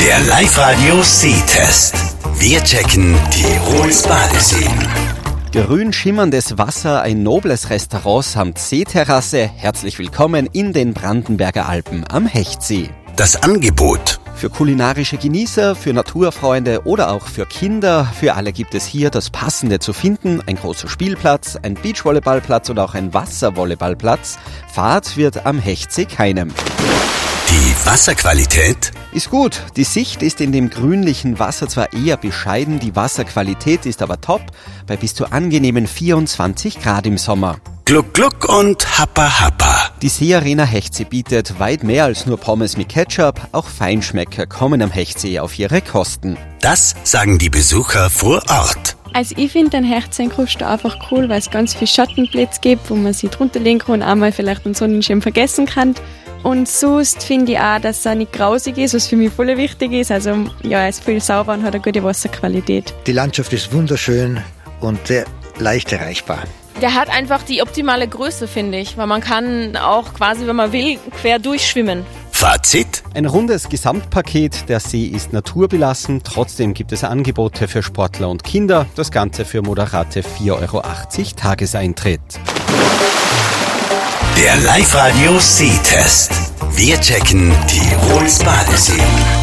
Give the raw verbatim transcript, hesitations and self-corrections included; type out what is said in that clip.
Der Live-Radio-Sehtest. Wir checken Tirols Badeseen. Grün schimmerndes Wasser, ein nobles Restaurant samt Seeterrasse. Herzlich willkommen in den Brandenberger Alpen am Hechtsee. Das Angebot. Für kulinarische Genießer, für Naturfreunde oder auch für Kinder, für alle gibt es hier das Passende zu finden. Ein großer Spielplatz, ein Beachvolleyballplatz oder auch ein Wasservolleyballplatz. Fahrt wird am Hechtsee keinem. Die Wasserqualität Ist gut. Die Sicht ist in dem grünlichen Wasser zwar eher bescheiden, die Wasserqualität ist aber top, bei bis zu angenehmen vierundzwanzig Grad im Sommer. Gluck Gluck und Happa Happa. Die Seearena Hechtsee bietet weit mehr als nur Pommes mit Ketchup, auch Feinschmecker kommen am Hechtsee auf ihre Kosten. Das sagen die Besucher vor Ort. Also ich finde den Hechtsee einfach cool, weil es ganz viele Schattenplätze gibt, wo man sich drunter legen kann und einmal vielleicht einen Sonnenschirm vergessen kann. Und sonst finde ich auch, dass er nicht grausig ist, was für mich voll wichtig ist. Also ja, er ist viel sauber und hat eine gute Wasserqualität. Die Landschaft ist wunderschön und sehr leicht erreichbar. Der hat einfach die optimale Größe, finde ich, weil man kann auch quasi, wenn man will, quer durchschwimmen. Fazit? Ein rundes Gesamtpaket, der See ist naturbelassen, trotzdem gibt es Angebote für Sportler und Kinder, das Ganze für moderate vier Euro achtzig Tageseintritt. Der Live-Radio-Sehtest. Wir checken Tirols Badeseen.